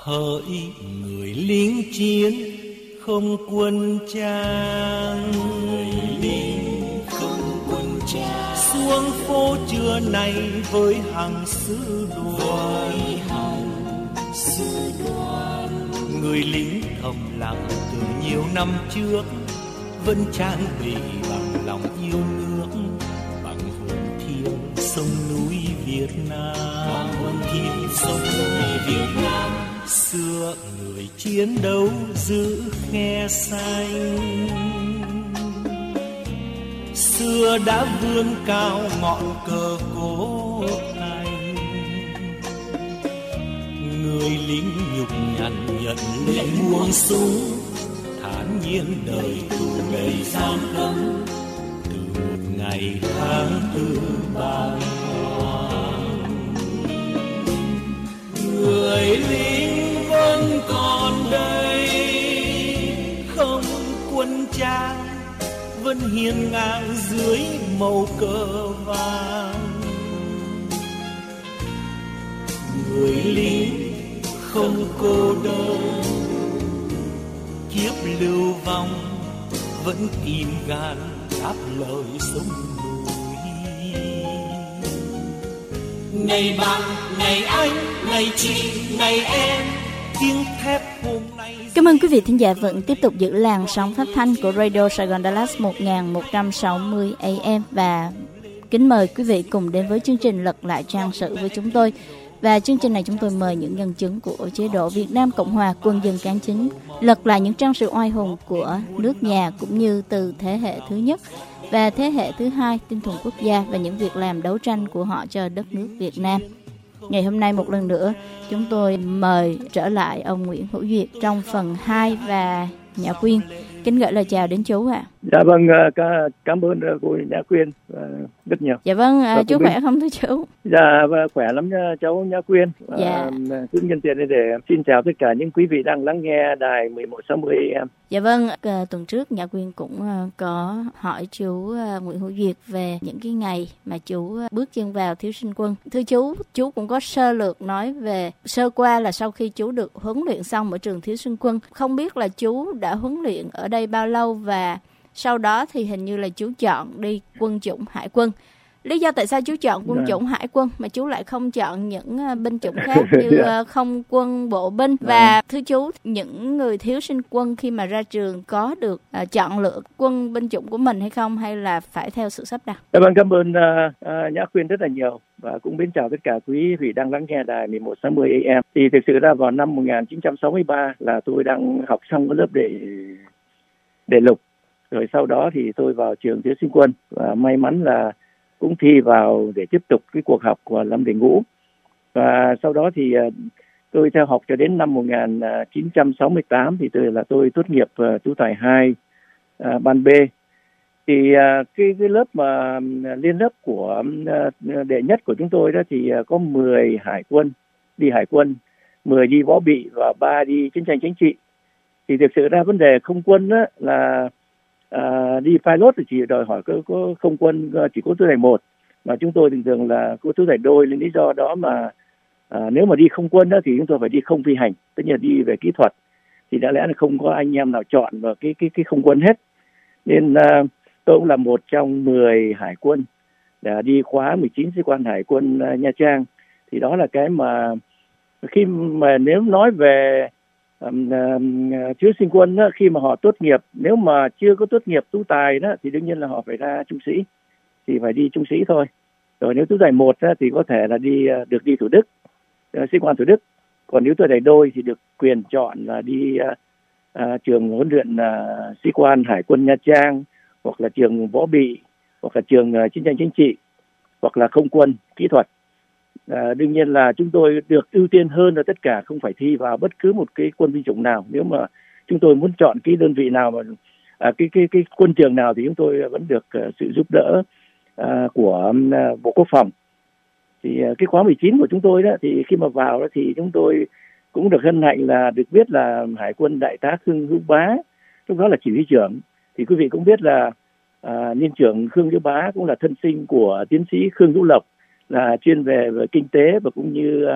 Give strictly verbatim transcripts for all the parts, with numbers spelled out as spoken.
hỡi người lính chiến không quân trang, người lính không quân trang xuống phố trưa nay với hàng sư đoàn, sư đoàn người lính thầm lặng từ nhiều năm trước vẫn trang bị bằng lòng yêu nước, bằng hồn thiêng sông núi Việt Nam, bằng hồn thiêng sông núi Việt Nam. Xưa người chiến đấu giữ khe xanh, xưa đã vươn cao ngọn cờ cố thành. Người lính nhục nhằn nhận lệ buông súng, thản nhiên đời tù đầy giam cấm, từ một ngày tháng tư bàng hoàng. Người lính vẫn còn đây, không quân trang vẫn hiên ngang dưới màu cờ vàng. Người lính không cô đơn, kiếp lưu vong vẫn kìm gan đáp lời sông núi. Ngày bạn, ngày anh, ngày chị, ngày em, tiếng thép hôm nay. Cảm ơn quý vị thính giả vẫn tiếp tục giữ làn sóng phát thanh của Radio Sài Gòn Dallas một nghìn một trăm sáu mươi A M và kính mời quý vị cùng đến với chương trình Lật lại trang sử với chúng tôi. Và chương trình này chúng tôi mời những nhân chứng của chế độ Việt Nam Cộng Hòa Quân dân cán chính lật lại những trang sử oai hùng của nước nhà, cũng như từ thế hệ thứ nhất và thế hệ thứ hai tinh thần quốc gia và những việc làm đấu tranh của họ cho đất nước Việt Nam. Ngày hôm nay một lần nữa chúng tôi mời trở lại ông Nguyễn Hữu Duyệt trong phần hai và Nhã Quyên. Kính gửi lời chào đến chú ạ. À. Dạ vâng, cảm ơn cô Nhã Quyên rất nhiều. Dạ vâng, dạ, chú khỏe biết. Không thưa chú? Dạ khỏe lắm cháu Nhã Quyên. Dạ. Cứ nhân tiện để xin chào tất cả những quý vị đang lắng nghe đài mười một sáu mươi A M. Dạ vâng, tuần trước Nhã Quyên cũng có hỏi chú Nguyễn Hữu Duyệt về những cái ngày mà chú bước chân vào thiếu sinh quân. Thưa chú, chú cũng có sơ lược nói về sơ qua là sau khi chú được huấn luyện xong ở trường thiếu sinh quân, không biết là chú đã huấn luyện ở đây bao lâu và sau đó thì hình như là chú chọn đi quân chủng hải quân. Lý do tại sao chú chọn quân chủng hải quân mà chú lại không chọn những binh chủng khác như không quân, bộ binh? Và thưa chú, những người thiếu sinh quân khi mà ra trường có được uh, chọn lựa quân binh chủng của mình hay không, hay là phải theo sự sắp đặt? Dạ vâng, cảm ơn uh, uh, Nhã Quyên rất là nhiều và cũng mến chào tất cả quý vị đang lắng nghe đài mười một sáu mươi A M. Thì thực sự ra vào năm một nghìn chín trăm sáu mươi ba là tôi đang học xong cái lớp đệ đệ lục, rồi sau đó thì tôi vào trường thiếu sinh quân và may mắn là cũng thi vào để tiếp tục cái cuộc học của lâm đệ ngũ. Và sau đó thì uh, tôi theo học cho đến năm một nghìn chín trăm sáu mươi tám thì tôi là tôi tốt nghiệp uh, tú tài hai uh, ban B. Thì uh, cái cái lớp mà uh, liên lớp của uh, đệ nhất của chúng tôi đó thì uh, có mười hải quân đi hải quân, mười đi võ bị và ba đi chiến tranh chính trị. Thì thực sự ra vấn đề không quân đó là À, đi pilot thì chỉ đòi hỏi có, có không quân chỉ có tú tài một, mà chúng tôi thường thường là có tú tài đôi, nên lý do đó mà à, nếu mà đi không quân đó thì chúng tôi phải đi không phi hành, tất nhiên là đi về kỹ thuật, thì đã lẽ là không có anh em nào chọn vào cái cái cái không quân hết. Nên à, tôi cũng là một trong mười hải quân đã đi khóa mười chín sĩ quan hải quân à, Nha Trang. Thì đó là cái mà khi mà nếu nói về Um, um, thiếu sinh quân đó, khi mà họ tốt nghiệp, nếu mà chưa có tốt nghiệp tú tài đó thì đương nhiên là họ phải ra trung sĩ, thì phải đi trung sĩ thôi. Rồi nếu tú tài một đó, thì có thể là đi được đi Thủ Đức, uh, sĩ quan Thủ Đức. Còn nếu tú tài đôi thì được quyền chọn là đi uh, uh, trường huấn luyện uh, sĩ quan hải quân Nha Trang, hoặc là trường võ bị, hoặc là trường uh, chiến tranh chính trị, hoặc là không quân kỹ thuật. À, đương nhiên là chúng tôi được ưu tiên hơn là tất cả, không phải thi vào bất cứ một cái quân binh chủng nào. Nếu mà chúng tôi muốn chọn cái đơn vị nào mà à, cái cái cái quân trường nào thì chúng tôi vẫn được uh, sự giúp đỡ uh, của uh, Bộ Quốc phòng. Thì uh, cái khóa mười chín của chúng tôi đó thì khi mà vào đó thì chúng tôi cũng được hân hạnh là được biết là Hải quân Đại tá Khương Hữu Bá lúc đó là chỉ huy trưởng. Thì quý vị cũng biết là uh, niên trưởng Khương Hữu Bá cũng là thân sinh của tiến sĩ Khương Hữu Lộc, là chuyên về, về kinh tế và cũng như uh,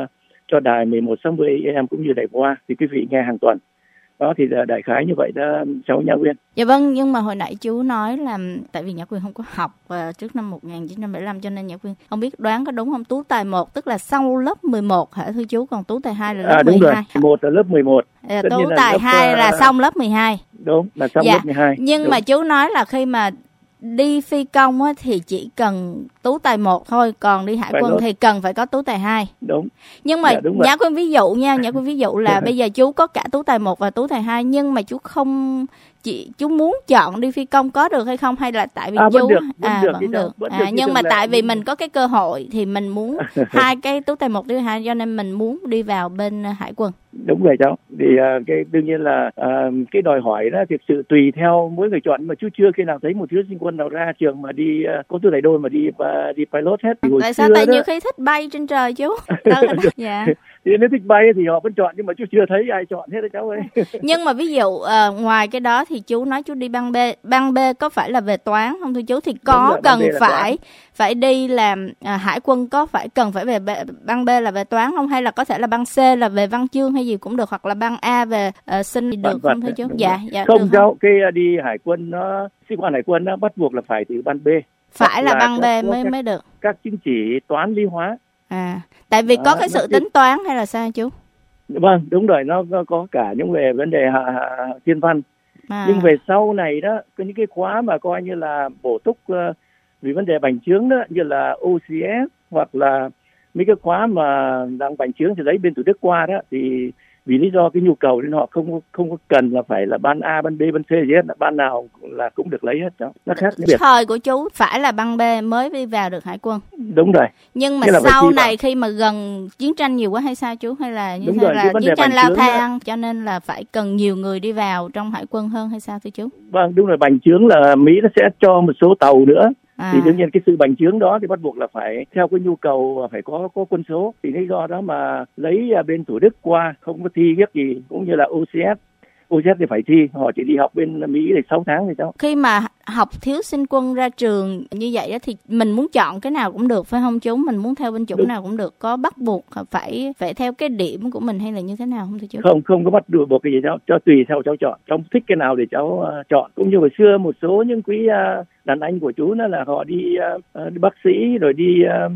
cho đài mười một sáu mươi a em cũng như đài Voa thì quý vị nghe hàng tuần. Đó thì đại khái như vậy đó cháu Nhã Quyên. Dạ vâng, nhưng mà hồi nãy chú nói là tại vì Nhã Quyên không có học uh, trước năm một nghìn chín trăm bảy mươi lăm cho nên Nhã Quyên không biết đoán có đúng không? Tú tài một tức là sau lớp mười một hả thưa chú, còn tú tài hai là lớp à, đúng mười hai. Rồi, một là lớp mười một. À, tú tài lớp, hai là xong lớp mười hai. Đúng, là xong dạ. lớp mười hai. Nhưng đúng. mà chú nói là khi mà đi phi công á, thì chỉ cần tú tài một thôi, còn đi hải phải quân lốt. Thì cần phải có tú tài hai. Đúng. Nhưng mà dạ, Nhã Quyên ví dụ nha, Nhã Quyên ví dụ là bây giờ chú có cả tú tài một và tú tài hai, nhưng mà chú không chị chú muốn chọn đi phi công có được hay không, hay là tại vì à, chú vẫn được, vẫn à được, vẫn được, vẫn à, được nhưng mà là... tại vì mình có cái cơ hội thì mình muốn hai cái tú tài một tú tài hai cho nên mình muốn đi vào bên hải quân. Đúng rồi cháu. Thì uh, cái đương nhiên là uh, cái đòi hỏi đó thực sự tùy theo mỗi người chọn, mà chú chưa khi nào thấy một thiếu sinh quân nào ra trường mà đi uh, có tú tài đôi mà đi uh, đi pilot hết. Thì tại sao? Tại đó... nhiều khi thích bay trên trời chú. Đó là đó. Dạ. Thì nếu thích bay thì họ vẫn chọn, nhưng mà chú chưa thấy ai chọn hết đó cháu ơi. Nhưng mà ví dụ uh, ngoài cái đó thì chú nói chú đi băng B, băng B có phải là về toán không thưa chú? Thì có rồi, cần phải phải đi làm uh, hải quân có phải cần phải về băng B là về toán không, hay là có thể là băng C là về văn chương hay gì cũng được, hoặc là băng A về uh, sinh thì được không thưa chú? Dạ, dạ không cháu, không? Cái uh, đi hải quân nó sĩ quan hải quân nó bắt buộc là phải từ ban B. Phải là, là băng B mới các, mới được. Các chứng chỉ toán lý hóa. À, tại vì có à, cái sự tính toán hay là sao chú? Vâng, đúng rồi, nó có cả những về vấn đề hạ, hạ, thiên văn. À. Nhưng về sau này đó, có những cái khóa mà coi như là bổ túc uh, vì vấn đề bành trướng đó, như là O C S hoặc là mấy cái khóa mà đang bành trướng thì lấy bên Thủ Đức qua đó, thì vì lý do cái nhu cầu nên họ không không có cần là phải là ban A, ban B, ban C gì hết, ban nào là cũng được lấy hết đó. Nó khác biệt. Thời của chú phải là ban B mới đi vào được hải quân. Đúng rồi. Nhưng mà sau này vào... khi mà gần chiến tranh nhiều quá hay sao chú, hay là như thế là chiến tranh lao thang cho nên là phải cần nhiều người đi vào trong hải quân hơn hay sao thưa chú? Vâng, đúng rồi, bành trướng là Mỹ nó sẽ cho một số tàu nữa. À. Thì đương nhiên cái sự bành trướng đó thì bắt buộc là phải theo cái nhu cầu phải có có quân số, thì lý do đó mà lấy bên Thủ Đức qua, không có thi ghép gì, cũng như là O C S. O C S thì phải thi, họ chỉ đi học bên Mỹ để sáu tháng thì sao? Khi mà học thiếu sinh quân ra trường như vậy đó thì mình muốn chọn cái nào cũng được phải không chú? Mình muốn theo bên chủng Đúng. nào cũng được, có bắt buộc phải phải theo cái điểm của mình hay là như thế nào không thưa chú? Không, không có bắt buộc cái gì đâu, cho tùy theo cháu chọn, cháu thích cái nào để cháu uh, chọn. Cũng như hồi xưa một số những quý uh, đàn anh của chú đó là họ đi, uh, đi bác sĩ rồi đi uh,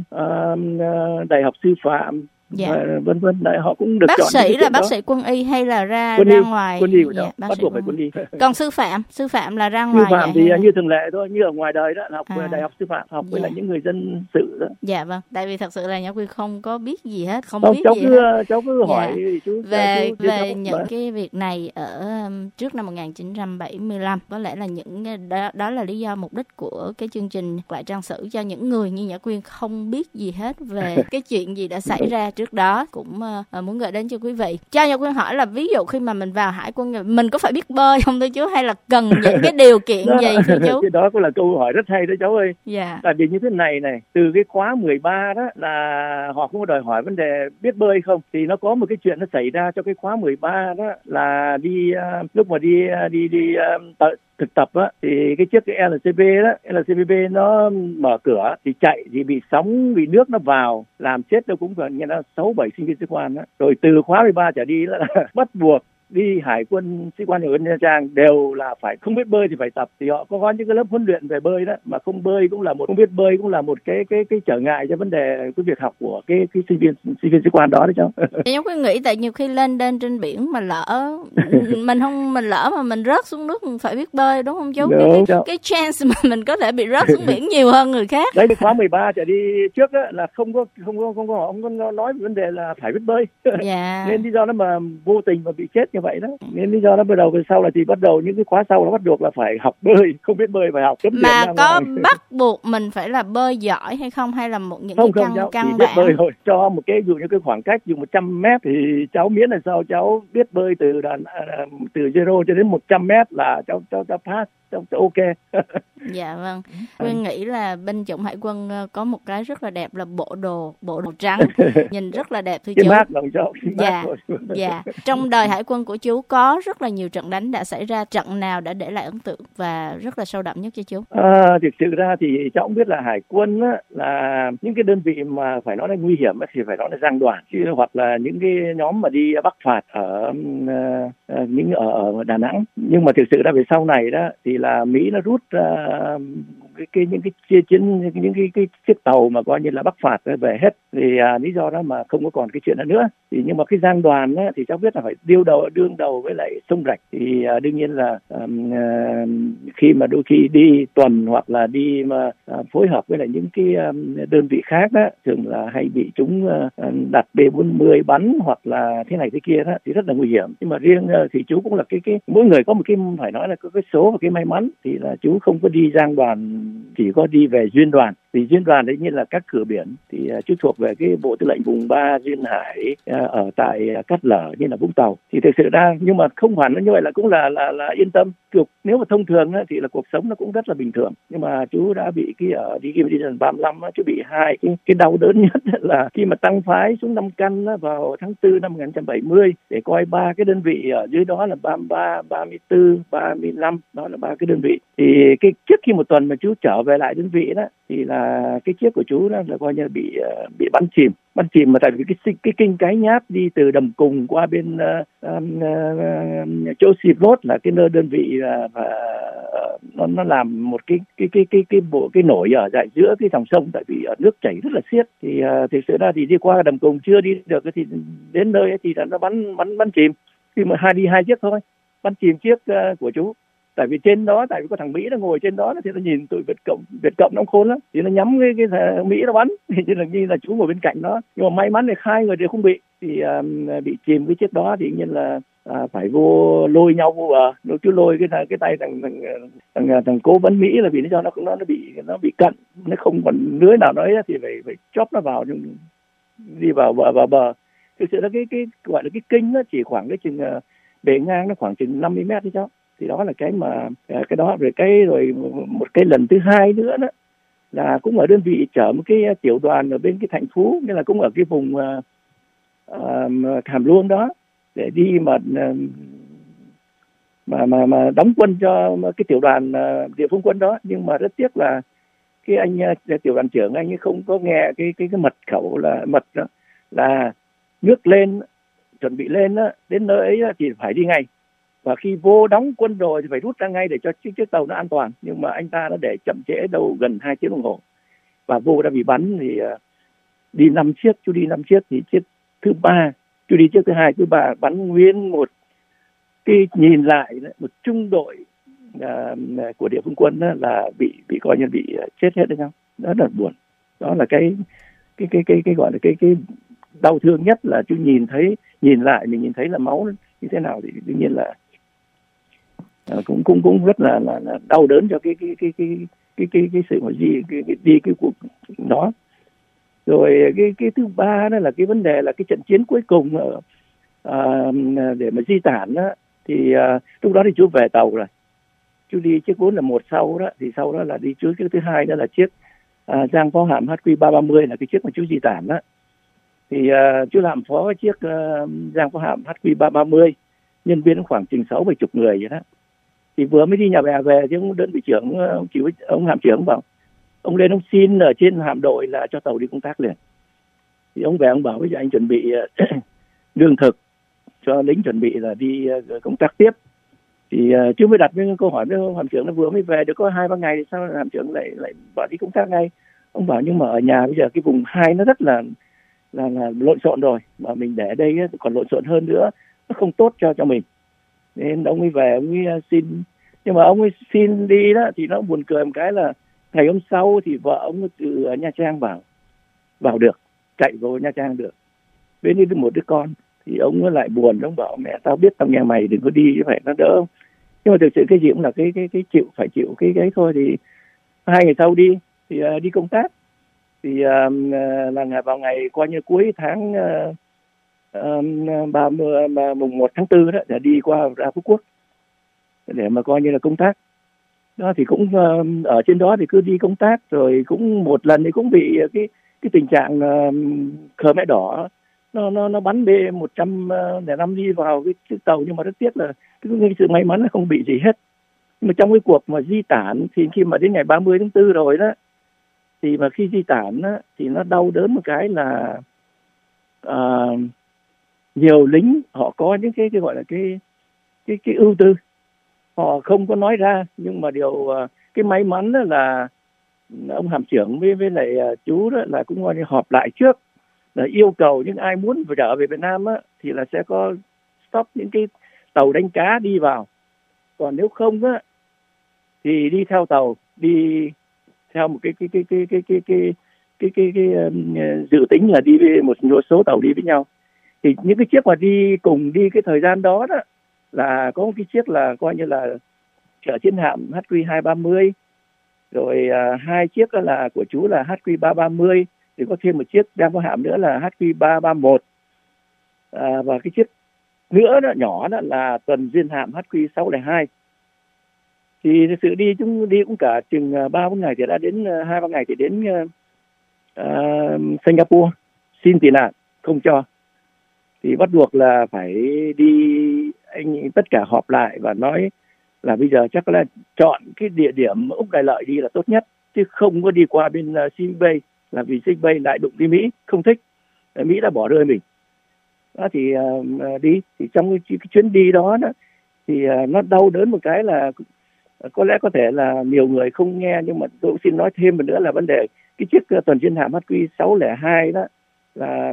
uh, đại học sư phạm. Dạ. Vân vân, đại họ cũng được bác chọn. Bác sĩ là bác đó. sĩ quân y hay là ra quân ra y, ngoài? Quân y của dạ, đó, bắt buộc phải quân y. Còn sư phạm, sư phạm là ra sư ngoài. Sư phạm thì hay... như thường lệ thôi, như ở ngoài đời đó, học à. đại học sư phạm, học dạ. với lại những người dân sự đó. Dạ vâng, tại vì thật sự là Nhã Quyên không có biết gì hết, không, không biết cháu gì cứ, hết. Cháu cứ hỏi dạ. chú về chú, về chú những bởi. cái việc này ở um, trước năm một nghìn chín trăm bảy mươi lăm, có lẽ là những đó, đó là lý do mục đích của cái chương trình lại trang sử cho những người như Nhã Quyên không biết gì hết về cái chuyện gì đã xảy ra trước đó, cũng uh, muốn gửi đến cho quý vị. Cho Nhã Quyên hỏi là ví dụ khi mà mình vào hải quân mình có phải biết bơi không thưa chú, hay là cần những cái điều kiện đó, gì thưa chú? Cái đó cũng là câu hỏi rất hay đó cháu ơi. Dạ. Tại vì như thế này này, từ cái khóa mười ba đó là họ cũng có đòi hỏi vấn đề biết bơi không, thì nó có một cái chuyện nó xảy ra cho cái khóa mười ba đó là đi uh, lúc mà đi uh, đi đi uh, thực tập á, thì cái chiếc cái L C B đó, L C B nó mở cửa thì chạy thì bị sóng, bị nước nó vào làm chết đâu cũng gần như là sáu bảy sinh viên sĩ quan đó. Rồi từ khóa mười ba trở đi là bắt buộc đi hải quân, sĩ quan hải quân Nha Trang đều là phải không biết bơi thì phải tập, thì họ có có những cái lớp huấn luyện về bơi đó, mà không bơi cũng là một không biết bơi cũng là một cái cái cái trở ngại cho vấn đề cái việc học của cái cái sinh viên sinh viên sĩ quan đó đấy cháu. Em có nghĩ tại nhiều khi lên lên trên biển mà lỡ mình không mình lỡ mà mình rớt xuống nước mình phải biết bơi đúng không chú? Đúng, cái, cái chance mà mình có thể bị rớt xuống biển nhiều hơn người khác. Đấy, khóa mười ba trở đi trước đó là không có không có không có không có nói về vấn đề là phải biết bơi. Dạ. Nên lý do nó mà vô tình mà bị chết như vậy đó. Nên lý do nó bắt đầu về sau là thì bắt đầu những cái khóa sau nó bắt buộc là phải học bơi, không biết bơi phải học. Mà có bắt buộc mình phải là bơi giỏi hay không, hay là một những không, cái không, căn cháu, căn biết bản bơi thôi. Cho một cái dụ như cái khoảng cách dùng một trăm mét thì cháu miễn là sao cháu biết bơi từ đàn, từ zero cho đến một trăm mét là cháu cháu cháu pass, cháu, cháu ok. Dạ vâng. Quyên nghĩ là binh chủng hải quân có một cái rất là đẹp là bộ đồ bộ đồ trắng nhìn rất là đẹp thưa chú. Mát lòng cháu. Dạ. Dạ. Trong đời hải quân của chú có rất là nhiều trận đánh đã xảy ra, trận nào đã để lại ấn tượng và rất là sâu đậm nhất cho chú? À, thực sự ra thì cháu cũng biết là hải quân á, là những cái đơn vị mà phải nói là nguy hiểm thì phải nói là giang đoàn, chứ hoặc là những cái nhóm mà đi bắc phạt ở uh, những ở, ở Đà Nẵng. Nhưng mà thực sự ra về sau này đó thì là Mỹ nó rút uh, cái, cái những cái chia chiến những, những cái, cái chiếc tàu mà coi như là bắc phạt về hết, thì uh, lý do đó mà không có còn cái chuyện đó nữa. Thì nhưng mà cái giang đoàn á, thì cháu biết là phải điêu đầu đương đầu với lại sông Rạch, thì uh, đương nhiên là um, uh, khi mà đôi khi đi tuần hoặc là đi mà uh, phối hợp với lại những cái um, đơn vị khác đó, thường là hay bị chúng uh, đặt B bốn mươi bắn hoặc là thế này thế kia đó, thì rất là nguy hiểm. Nhưng mà riêng uh, thì chú cũng là cái cái mỗi người có một cái phải nói là có cái số và cái may mắn, thì là chú không có đi giang đoàn, chỉ có đi về duyên đoàn. Thì duyên đoàn đấy như là các cửa biển, thì uh, chú thuộc về cái bộ tư lệnh vùng ba duyên hải uh, ở tại uh, Cát Lở như là Vũng Tàu. Thì thực sự ra nhưng mà không hẳn như vậy là cũng là là là yên tâm. Cuộc nếu mà thông thường á, thì là cuộc sống nó cũng rất là bình thường. Nhưng mà chú đã bị cái ở đi khi mà đi lần ba mươi lăm á, chú bị hai cái cái đau đớn nhất là khi mà tăng phái xuống Nam Căn á, vào tháng tư năm một nghìn chín trăm bảy mươi để coi ba cái đơn vị ở dưới đó là ba mươi ba, ba mươi tư, ba mươi lăm, đó là ba cái đơn vị. Thì cái trước khi một tuần mà chú trở về lại đơn vị đó, thì là cái chiếc của chú đó là coi như bị bị bắn chìm. Bắn chìm mà tại vì cái cái kinh cái nháp đi từ Đầm Cùng qua bên uh, um, uh, chỗ Sivot là cái nơi đơn vị uh, và uh, nó nó làm một cái cái cái cái cái bộ cái nổi ở tại giữa cái dòng sông, tại vì ở nước chảy rất là xiết. Thì uh, thực sự ra thì đi qua Đầm Cùng chưa đi được thì đến nơi ấy thì nó bắn bắn bắn chìm. Khi mà hai đi hai chiếc thôi, bắn chìm chiếc uh, của chú. Tại vì trên đó, tại vì có thằng Mỹ nó ngồi trên đó thì nó nhìn tụi Việt Cộng, Việt Cộng nó khôn lắm, thì nó nhắm cái cái Mỹ nó bắn, thì như là như là chú ngồi bên cạnh đó. Nhưng mà may mắn thì hai người đều không bị, thì uh, bị chìm cái chiếc đó thì nhiên là uh, phải vô lôi nhau vô bờ. Rồi chú lôi cái cái tay thằng thằng thằng, thằng cố vấn Mỹ là vì lý do nó nó nó bị nó bị cận, nó không còn lưới nào nói thì phải phải chóp nó vào đi vào vào, vào bờ. Thực sự là cái cái gọi là cái kinh nó chỉ khoảng cái chừng uh, bề ngang nó khoảng chừng năm mươi mét đấy cháu. Thì đó là cái mà cái đó rồi cái rồi một cái lần thứ hai nữa đó là cũng ở đơn vị chở một cái tiểu đoàn ở bên cái Thạnh Phú, nghĩa là cũng ở cái vùng uh, uh, Hàm Luông đó, để đi mà mà mà mà đóng quân cho cái tiểu đoàn uh, địa phương quân đó. Nhưng mà rất tiếc là cái anh uh, tiểu đoàn trưởng anh ấy không có nghe cái cái cái mật khẩu là mật đó, là nước lên chuẩn bị lên đó, đến nơi ấy đó, thì phải đi ngay. Và khi vô đóng quân rồi thì phải rút ra ngay để cho chiếc, chiếc tàu nó an toàn. Nhưng mà anh ta nó để chậm trễ đâu gần hai tiếng đồng hồ. Và vô đã bị bắn thì uh, đi năm chiếc, chú đi năm chiếc thì chiếc thứ ba, chú đi chiếc thứ hai, thứ ba bắn nguyên một cái nhìn lại một trung đội uh, của địa phương quân đó là bị bị coi như bị uh, chết hết đấy nhau. Đó là buồn. Đó là cái cái cái cái cái gọi là cái cái đau thương nhất là chú nhìn thấy, nhìn lại mình nhìn thấy là máu như thế nào thì đương nhiên là uh, cũng cũng cũng rất là, là, là đau đớn cho cái cái cái cái cái cái cái sự mà gì cái, cái đi cái cuộc đó. Rồi cái cái thứ ba đó là cái vấn đề là cái trận chiến cuối cùng ở uh, để mà di tản đó, thì uh, lúc đó thì chú về tàu rồi, chú đi chiếc vốn là một sau đó, thì sau đó là đi trước cái thứ hai đó là chiếc uh, Giang Phó Hạm H Q ba ba mươi là cái chiếc mà chú di tản đó. Thì uh, chú làm phó cái chiếc uh, Giang Phó Hạm H Q ba ba mươi, nhân viên khoảng chừng sáu bảy chục người vậy đó. Thì vừa mới đi nhà bè về thì ông đơn vị trưởng, ông chỉ ông hạm trưởng bảo ông lên ông xin ở trên hạm đội là cho tàu đi công tác liền. Thì ông về ông bảo bây giờ anh chuẩn bị lương thực cho lính, chuẩn bị là đi công tác tiếp. Thì uh, chú mới đặt cái câu hỏi với ông hạm trưởng, nó vừa mới về được có hai ba ngày thì sao hạm trưởng lại lại bảo đi công tác ngay. Ông bảo nhưng mà ở nhà bây giờ cái vùng hai nó rất là là là lộn xộn rồi, mà mình để ở đây còn lộn xộn hơn nữa, nó không tốt cho cho mình. Nên ông ấy về ông ấy xin, nhưng mà ông ấy xin đi đó thì nó buồn cười một cái là ngày hôm sau thì vợ ông từ Nha Trang vào vào được, chạy vô Nha Trang được, bên đi một đứa con. Thì ông ấy lại buồn, ông bảo mẹ tao biết tao nghe mày đừng có đi, phải nó đỡ. Nhưng mà thực sự cái gì cũng là cái cái cái chịu phải chịu cái cái thôi. Thì hai ngày sau đi thì uh, đi công tác thì uh, là ngày vào ngày coi như cuối tháng uh, uh, ba mươi mùng một tháng tư đó, để đi qua ra Phú Quốc để mà coi như là công tác đó. Thì cũng uh, ở trên đó thì cứ đi công tác, rồi cũng một lần thì cũng bị cái cái tình trạng uh, Khmer Đỏ nó nó nó bắn B một trăm lẻ năm đi vào cái chiếc tàu, nhưng mà rất tiếc là cái sự may mắn là không bị gì hết. Nhưng mà trong cái cuộc mà di tản thì khi mà đến ngày ba mươi tháng tư rồi đó, thì mà khi di tản đó, thì nó đau đớn một cái là uh, nhiều lính họ có những cái, cái gọi là cái cái cái ưu tư, họ không có nói ra, nhưng mà điều uh, cái may mắn đó là ông hạm trưởng với với lại uh, chú đó là cũng gọi như họp lại trước, là yêu cầu những ai muốn trở về Việt Nam á, thì là sẽ có stop những cái tàu đánh cá đi vào, còn nếu không á thì đi theo tàu, đi theo một cái cái cái cái cái cái cái cái cái, cái um, dự tính là đi với một số tàu đi với nhau. Thì những cái chiếc mà đi cùng đi cái thời gian đó đó là có một cái chiếc là coi như là chở chiến hạm H Q hai ba mươi, rồi uh, hai chiếc đó là của chú là H Q ba ba mươi, thì có thêm một chiếc đang có hạm nữa là H Q ba ba mốt, à, và cái chiếc nữa đó nhỏ đó là tuần duyên hạm H Q sáu không hai. Thì sự đi chúng đi cũng cả chừng ba bốn ngày thì đã đến hai ba ngày thì đến uh, uh, Singapore xin tị nạn, không cho, thì bắt buộc là phải đi, anh tất cả họp lại và nói là bây giờ chắc là chọn cái địa điểm Úc Đại Lợi đi là tốt nhất, chứ không có đi qua bên uh, Sing Bay, là vì Sing Bay lại đụng đi Mỹ, không thích, Mỹ đã bỏ rơi mình. Đó thì uh, đi thì trong cái, cái chuyến đi đó, đó thì uh, nó đau đớn một cái là có lẽ có thể là nhiều người không nghe, nhưng mà tôi cũng xin nói thêm một nữa là vấn đề cái chiếc tuần duyên hạm H Q sáu không hai đó là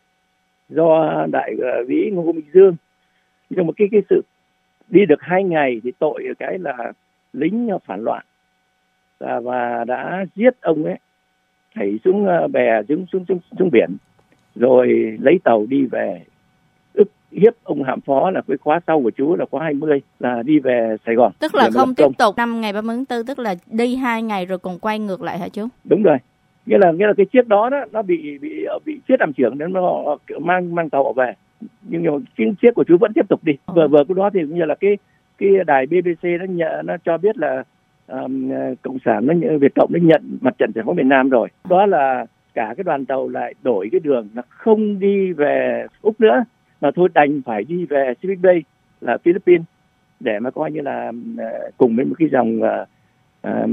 do đại úy Ngô Minh Dương, nhưng mà cái cái sự đi được hai ngày thì tội cái là lính phản loạn và, và đã giết ông ấy, thảy xuống bè, xuống xuống xuống, xuống biển, rồi lấy tàu đi về, ức hiếp ông hạm phó là cái khóa sau của chú là khóa hai mươi là đi về Sài Gòn. Tức là không tiếp tục năm ngày ba mươi tháng tư, tức là đi hai ngày rồi còn quay ngược lại hả chú? Đúng rồi, nghĩa là nghĩa là cái chiếc đó đó nó bị bị bị chết hạm trưởng nên nó mang mang tàu về, nhưng mà cái chiếc của chú vẫn tiếp tục đi. Ừ. Vừa vừa cái đó thì cũng như là cái cái đài B B C nó nhận, nó cho biết là um, cộng sản nó Việt Cộng nó nhận mặt trận giải phóng miền Nam rồi. Đó là cả cái đoàn tàu lại đổi cái đường là không đi về Úc nữa, mà thôi đành phải đi về Subic Bay là Philippines để mà coi như là uh, cùng với một cái dòng uh, uh,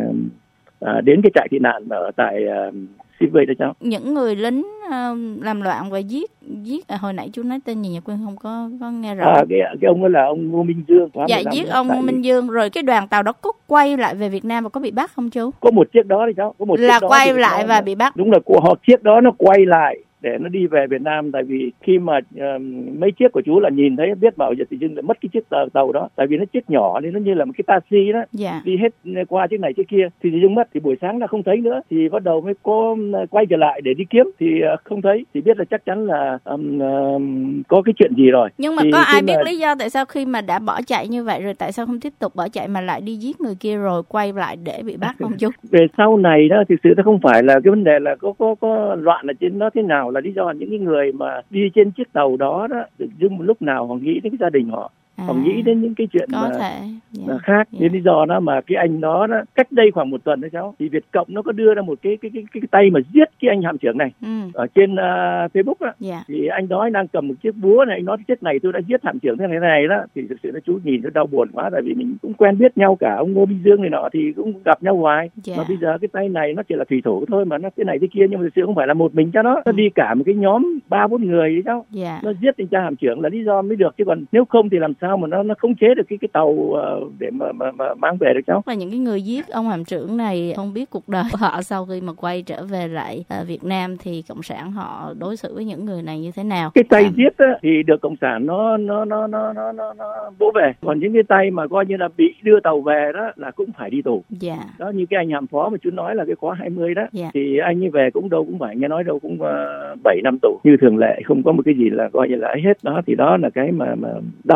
uh, đến cái trại tị nạn ở tại uh, Subic Bay đó cháu. Những người lính uh, làm loạn và giết giết à, hồi nãy chú nói tên gì nhỉ, quên không có có nghe rõ. À, cái cái ông đó là ông Ngô Minh Dương. Dạ, giết ông Ngô Minh Dương rồi cái đoàn tàu đó có quay lại về Việt Nam và có bị bắt không chú? Có một chiếc đó thì cháu, có một là chiếc quay đó lại và bị bắt. Đúng là của họ, chiếc đó nó quay lại để nó đi về Việt Nam, tại vì khi mà uh, mấy chiếc của chú là nhìn thấy biết bảo giờ tự dưng lại mất cái chiếc tàu, tàu đó, tại vì nó chiếc nhỏ nên nó như là một cái taxi đó. Dạ. Đi hết qua chiếc này chiếc kia thì tự dưng mất, thì buổi sáng là không thấy nữa, thì bắt đầu mới có quay trở lại để đi kiếm thì uh, không thấy, thì biết là chắc chắn là um, um, có cái chuyện gì rồi. Nhưng mà thì có ai biết mà... lý do tại sao khi mà đã bỏ chạy như vậy rồi tại sao không tiếp tục bỏ chạy mà lại đi giết người kia rồi quay lại để bị bắt không chú? Về sau này đó thực sự nó không phải là cái vấn đề là có có có loạn ở trên nó thế nào, là lý do những cái người mà đi trên chiếc tàu đó đó tự dưng một lúc nào họ nghĩ đến cái gia đình họ, à, họ nghĩ đến những cái chuyện có mà, thể. mà khác. Nên yeah. lý do đó mà cái anh đó, đó cách đây khoảng một tuần đấy cháu, thì Việt Cộng nó có đưa ra một cái cái cái, cái, cái tay mà giết cái anh hạm trưởng này. Ừ. Ở trên uh, Facebook đó. Yeah. Thì anh đó anh đang cầm một chiếc búa này, anh nói chiếc này tôi đã giết hạm trưởng thế này này đó, thì thực sự là chú nhìn nó đau buồn quá, tại vì mình cũng quen biết nhau, cả ông Ngô Minh Dương này nọ thì cũng gặp nhau hoài. Yeah. Mà bây giờ cái tay này nó chỉ là thủy thủ thôi, mà nó cái này cái kia, nhưng mà thực sự không phải là một mình cho nó, nó ừ. đi cả một cái nhóm ba bốn người đấy cháu. Yeah. Nó giết anh cha hạm trưởng là lý do mới được, chứ còn nếu không thì làm sao mà nó nó khống chế được cái cái tàu uh, để mà, mà mà mang về được cháu. Và những cái người giết ông hạm trưởng này không biết cuộc đời của họ sau khi mà quay trở về lại uh, Việt Nam thì cộng sản họ đối xử với những người này như thế nào? Cái tay à. giết á, thì được cộng sản nó nó nó nó nó nó, nó vỗ về, còn những cái tay mà coi như là bị đưa tàu về đó là cũng phải đi tù. Yeah. Đó, như cái anh hạm phó mà chú nói là cái khóa hai mươi đó, yeah. thì anh ấy về cũng đâu cũng phải nghe nói đâu cũng uh, bảy năm tù như thường lệ, không có một cái gì là coi như là ấy hết. Đó thì đó là cái mà mà đau đớn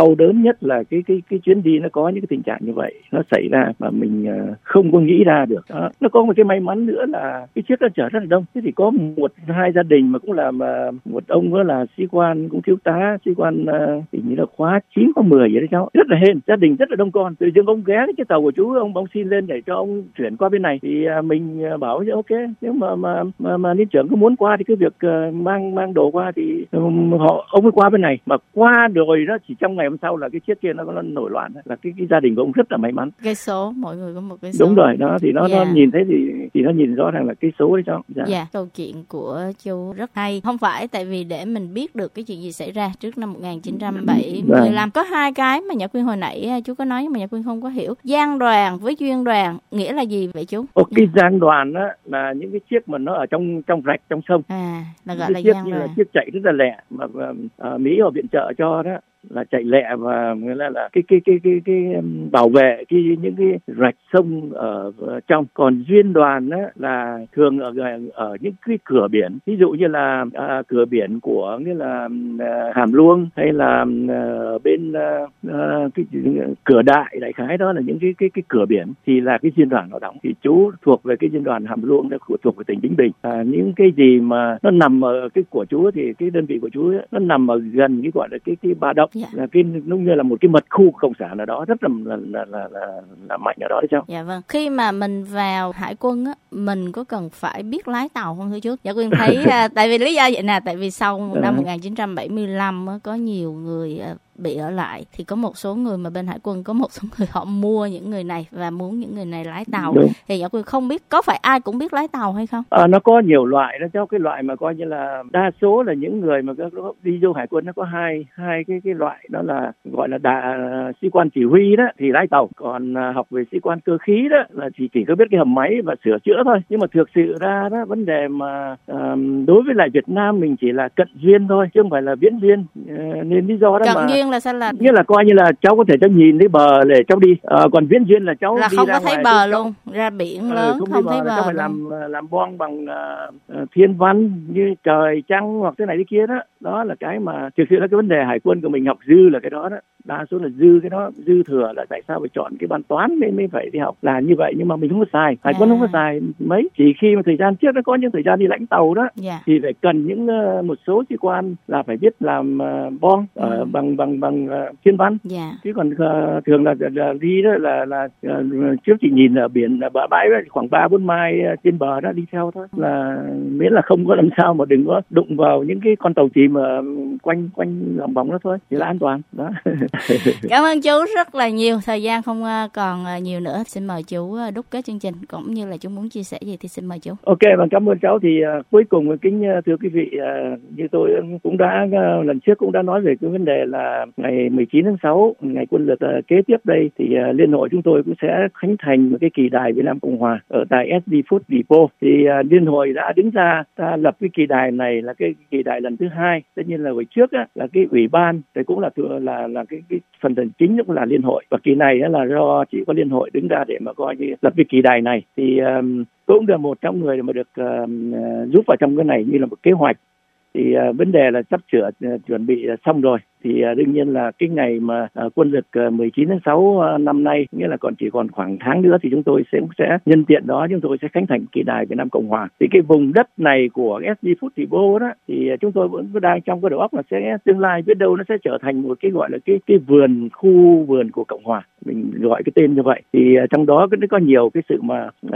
nhất là cái cái cái chuyến đi nó có những cái tình trạng như vậy nó xảy ra mà mình không có nghĩ ra được. Đó. Nó có một cái may mắn nữa là cái chiếc nó chở rất là đông, thế thì có một hai gia đình mà cũng là mà một ông đó là sĩ quan, cũng thiếu tá sĩ quan thì như là khóa chín khóa mười vậy đấy cháu, rất là hên, gia đình rất là đông con. Tự dưng ông ghé cái tàu của chú, ông ông xin lên để cho ông chuyển qua bên này thì mình bảo chứ ok, nếu mà mà mà, mà liên trưởng có muốn qua thì cái việc uh, mang mang đồ qua thì um, họ ông mới qua bên này, mà qua rồi đó chỉ trong ngày hôm sau là cái chiếc kia nó nó nổi loạn, là cái cái gia đình của ông rất là may mắn. Cái số mọi người có một cái số. Đúng rồi đó, thì nó yeah. nó nhìn thấy thì thì nó nhìn rõ ràng là cái số đấy cháu. Dạ. Yeah. Câu chuyện của chú rất hay, không phải tại vì để mình biết được cái chuyện gì xảy ra trước năm một nghìn chín trăm bảy mươi lăm. Có hai cái mà Nhã Quyên hồi nãy chú có nói nhưng mà Nhã Quyên không có hiểu. Giang đoàn với duyên đoàn nghĩa là gì vậy chú? Ồ, cái giang đoàn á là những cái chiếc mà nó ở trong trong rạch trong sông. À, là gọi cái là chiếc giang như đoàn. là chiếc chạy rất là lẹ mà uh, Mỹ họ viện trợ cho đó, là chạy lẹ và nghĩa là là cái cái cái cái cái bảo vệ cái những cái rạch sông ở, ở trong. Còn duyên đoàn á là thường ở ở những cái cửa biển, ví dụ như là à, cửa biển của nghĩa là à, Hàm Luông hay là à, bên à, cái cửa Đại, đại khái đó là những cái cái cái cửa biển thì là cái duyên đoàn nó đóng. Thì chú thuộc về cái duyên đoàn Hàm Luông, đó thuộc về tỉnh Ninh Bình. À, những cái gì mà nó nằm ở cái của chú thì cái đơn vị của chú ấy, nó nằm ở gần cái gọi là cái cái Ba Động. Dạ. Là cái nó như là một cái mật khu cộng sản ở đó rất là là là là, là, là mạnh ở đó đấy cháu. Dạ vâng. Khi mà mình vào hải quân á, mình có cần phải biết lái tàu không thưa chú? Dạ Quyên thấy à, tại vì lý do vậy nè, tại vì sau à. năm một nghìn chín trăm bảy mươi lăm á, có nhiều người à, bị ở lại, thì có một số người mà bên hải quân có một số người họ mua những người này và muốn những người này lái tàu. Đúng. Thì Nhã Quyên không biết có phải ai cũng biết lái tàu hay không? À, nó có nhiều loại đó cháu. Cái loại mà coi như là đa số là những người mà đi vô hải quân nó có hai hai cái cái loại, đó là gọi là đà, sĩ quan chỉ huy đó thì lái tàu, còn uh, học về sĩ quan cơ khí đó là chỉ chỉ có biết cái hầm máy và sửa chữa thôi. Nhưng mà thực sự ra đó vấn đề mà uh, đối với lại Việt Nam mình chỉ là cận duyên thôi chứ không phải là viễn duyên, uh, nên lý do đó cận mà duyên là sao? Là nghĩa là coi như là cháu có thể cháu nhìn thấy bờ để cháu đi, à, còn viễn duyên là cháu là đi không ra có thấy ngoài, bờ cháu, luôn, ra biển lớn ừ, không, không thấy bờ, bờ, cháu phải luôn. làm làm bon bằng uh, thiên văn như trời trăng hoặc thế này thế kia đó. Đó là cái mà thực sự là cái vấn đề hải quân của mình học dư là cái đó đó. Đa số là dư cái đó, dư thừa là tại sao phải chọn cái ban toán mới mới phải đi học là như vậy, nhưng mà mình không có xài, hải quân à. không có xài mấy. Chỉ khi mà thời gian trước nó có những thời gian đi lãnh tàu đó yeah. thì phải cần những uh, một số sĩ quan là phải biết làm uh, bon ở ừ. uh, bằng bằng bằng uh, thiên văn yeah. chứ còn uh, thường là, là, là đi đó là là uh, trước chỉ nhìn ở biển bãi bãi khoảng ba bốn mai uh, trên bờ đó đi theo thôi, ừ. là miễn là không có làm sao mà đừng có đụng vào những cái con tàu chìm mà quanh quanh lòng vòng đó thôi thì là an toàn đó. Cảm ơn chú rất là nhiều, thời gian không còn nhiều nữa, xin mời chú đúc kết chương trình cũng như là chú muốn chia sẻ gì thì xin mời chú. Ok, và cảm ơn cháu. Thì uh, cuối cùng kính uh, thưa quý vị, uh, như tôi cũng đã uh, lần trước cũng đã nói về cái vấn đề là ngày mười chín tháng sáu, ngày quân lực uh, kế tiếp đây thì uh, liên hội chúng tôi cũng sẽ khánh thành một cái kỳ đài Việt Nam Cộng Hòa ở tại ét đê Food Depot. Thì uh, liên hội đã đứng ra ta lập cái kỳ đài này là cái kỳ đài lần thứ hai. Tất nhiên là hồi trước á, là cái ủy ban thì cũng là là là cái, cái phần thần chính cũng là liên hội, và kỳ này là do chỉ có liên hội đứng ra để mà coi như lập cái kỳ đài này. Thì um, cũng là một trong người mà được uh, giúp vào trong cái này như là một kế hoạch. Thì uh, vấn đề là sắp sửa uh, chuẩn bị uh, xong rồi. Thì uh, đương nhiên là cái ngày mà uh, quân lực uh, mười chín tháng sáu uh, năm nay, nghĩa là còn chỉ còn khoảng tháng nữa, thì chúng tôi sẽ sẽ nhân tiện đó chúng tôi sẽ khánh thành kỳ đài Việt Nam Cộng Hòa. Thì cái vùng đất này của ét đê Food Depot đó thì uh, chúng tôi vẫn đang trong cái đầu óc là sẽ tương lai biết đâu nó sẽ trở thành một cái gọi là cái cái vườn, khu vườn của Cộng Hòa, mình gọi cái tên như vậy. Thì uh, trong đó có nhiều cái sự mà uh,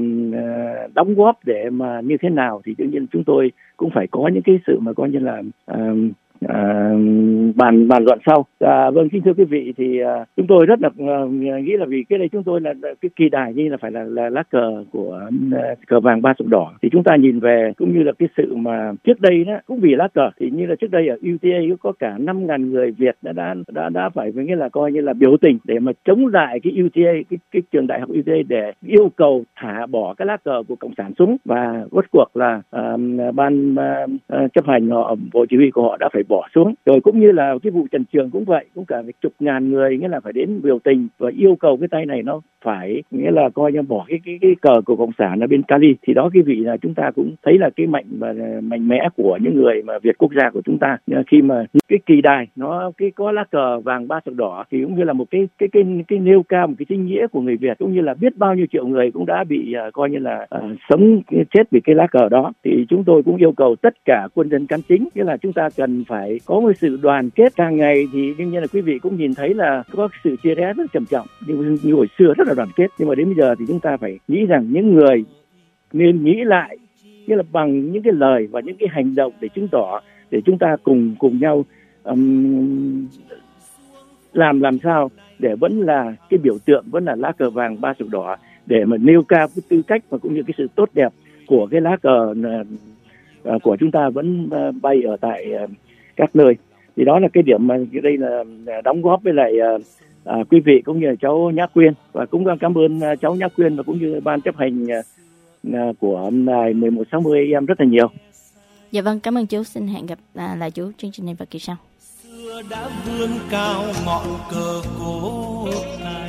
uh, đóng góp để mà như thế nào thì đương nhiên chúng tôi cũng phải có những cái sự mà coi như là uh, À, bàn bàn luận sau. À, vâng, kính thưa quý vị, thì à, chúng tôi rất là uh, nghĩ là vì cái này chúng tôi là, là cái kỳ đài như là phải là, là lá cờ của uh, cờ vàng ba sọc đỏ. Thì chúng ta nhìn về cũng như là cái sự mà trước đây đó cũng vì lá cờ thì như là trước đây ở u tê a có cả năm ngàn người Việt đã đã đã, đã phải với nghĩa là coi như là biểu tình để mà chống lại cái u tê a, cái, cái trường đại học u tê a để yêu cầu thả bỏ cái lá cờ của cộng sản xuống, và rốt cuộc là uh, ban uh, chấp hành họ, bộ chỉ huy của họ đã phải bỏ bỏ xuống. Rồi cũng như là cái vụ Trần Trường cũng vậy, cũng cả chục ngàn người nghĩa là phải đến biểu tình và yêu cầu cái tay này nó phải nghĩa là coi như bỏ cái cái cái cờ của cộng sản ở bên Cali. Thì đó cái vị là chúng ta cũng thấy là cái mạnh và mạnh mẽ của những người mà Việt quốc gia của chúng ta, khi mà cái kỳ đài nó cái có lá cờ vàng ba sọc đỏ thì cũng như là một cái cái cái cái nêu cao một cái chính nghĩa của người Việt, cũng như là biết bao nhiêu triệu người cũng đã bị uh, coi như là uh, sống chết vì cái lá cờ đó. Thì chúng tôi cũng yêu cầu tất cả quân dân cán chính, nghĩa là chúng ta cần phải có một sự đoàn kết. Càng ngày thì đương nhiên là quý vị cũng nhìn thấy là có sự chia rẽ rất trầm trọng, nhưng như hồi xưa rất là đoàn kết. Nhưng mà đến bây giờ thì chúng ta phải nghĩ rằng những người nên nghĩ lại, nghĩa là bằng những cái lời và những cái hành động để chứng tỏ, để chúng ta cùng cùng nhau um, làm làm sao để vẫn là cái biểu tượng, vẫn là lá cờ vàng ba sọc đỏ, để mà nêu cao cái tư cách và cũng như cái sự tốt đẹp của cái lá cờ uh, của chúng ta vẫn uh, bay ở tại uh, các nơi. Thì đó là cái điểm mà đây là đóng góp với lại uh, uh, quý vị cũng như là cháu Nhã Quyên, và cũng cảm ơn uh, cháu Nhã Quyên và cũng như ban chấp hành uh, của đài mười một sáu mươi a em rất là nhiều. Dạ vâng, cảm ơn chú. Xin hẹn gặp uh, lại chú chương trình này vào kỳ sau. Xưa đã vươn cao ngọn cờ cổ này,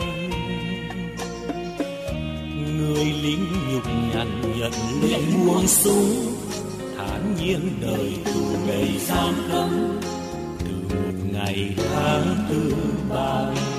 người lính nhục nhằn nhận lệ buông súng, thản nhiên đời tù ngày giam cấm từ một ngày tháng thứ ba.